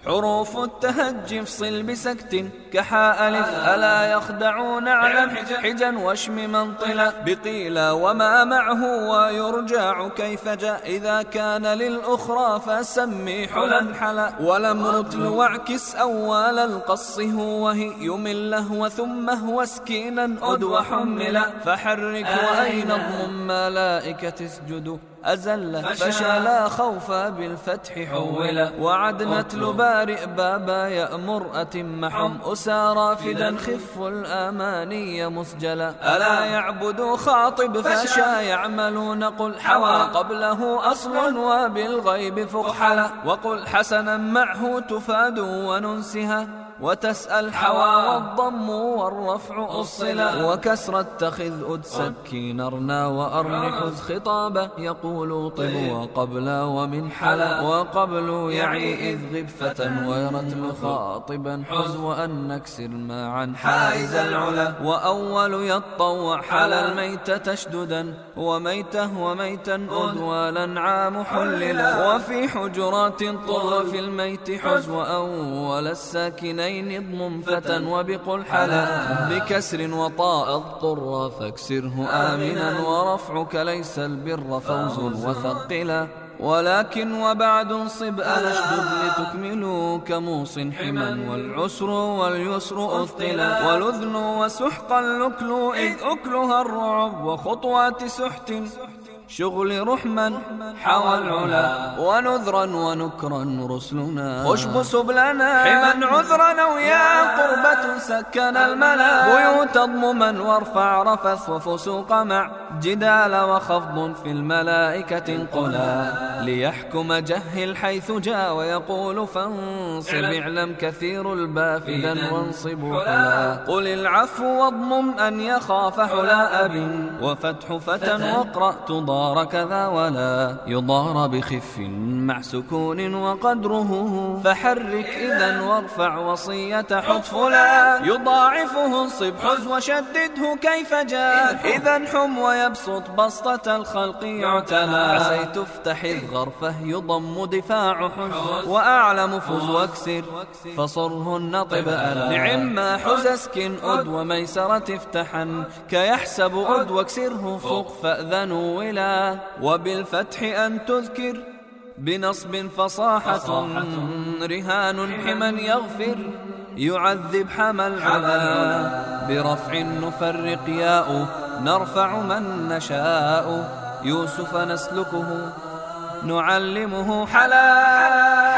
حروف التهجي افصل بسكت كحاء ألف ألا يخدعون على حجا واشم منطلا بقيلا وما معه ويرجع كيف جاء إذا كان للأخرى فسمي حلا حلا ولم رتل واعكس أول القص هو وهي يمله وثم هو سكينا أد وحملا فحرك وأين اضم ملائكة اسجدوا أزل فشلا خوفا بالفتح حولا وعدنت لبارئ بابا يأمر أتم حم أسارى فدا خف الآماني مسجلا ألا يعبدوا خاطب فشا يعملون قل حوى قبله أصل وبالغيب فقحلا وقل حسنا معه تفاد وننسها وتسأل حوى والضم والرفع أصلا وكسر اتخذ أد سكين أرنا وأرن حذ خطابة يقول طب وقبل ومن حلا وقبل يعي إذ غبفة ويرتل خاطبا حز وأن نكسر معا حائز العلا وأول يطوع حلا الميت تشددا وميته وميتا أدوالا عام حللا وفي حجرات طر في الميت حز وأول الساكنين اضمم فتى وبقل حلا بكسر وطاء الضر فاكسره آمنا ورفعك ليس البر فوز وثقلا ولكن وبعد انصب أنشدد لتكملوا كموص حما والعسر واليسر أثقلا ولذن وسحقا لكل إذ أكلها الرعب وخطوات سحت شغل رحما حوى العلا ونذرا ونكرا رسلنا خشب سبلنا حما عذرا ويا قربة سكن الملا بيوت اضمما وارفع رفث وفسوق مع جدال وخفض في الملائكة قلا ليحكم جهل حيث جاء ويقول فانصب اعلم كثير البافدا وانصب حلا قل العفو واضمم أن يخاف حلا أب وفتح فتى واقرأ تضار كذا ولا يضار بخف مع سكون وقدره فحرك إذا وارفع وصية حذف لا يضاعفه انصب حز وشدده كيف جاء إذا حم ويبسط بسطة الخلق يعتلى عسيت افتح إذ غرفه يضم دفاع حز وأعلم فز واكسر فصره النطب ألا نعم ما حز اسكن أد وميسرة افتحا كيحسب أد واكسره فوق فأذنوا ولا وبالفتح أن تذكر بنصب فصاحة رهان حما يغفر يعذب حمى العلا برفع نفرق ياء نرفع من نشاء يوسف نسلكه نعلمه حلا